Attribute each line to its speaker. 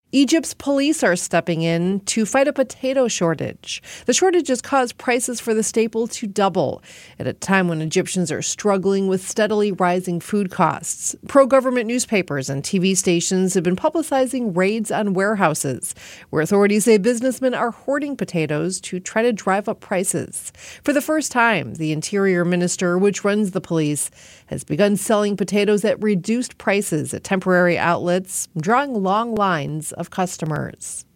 Speaker 1: Egypt's police are stepping in to fight a potato shortage. The shortage has caused prices for the staple to double at a time when Egyptians are struggling with steadily rising food costs. Pro-government newspapers and TV stations have been publicizing raids on warehouses, where authorities say businessmen are hoarding potatoes to try to drive up prices. For the first time, the Interior Minister, which runs the police, has begun selling potatoes at reduced prices at temporary outlets, drawing long lines of customers.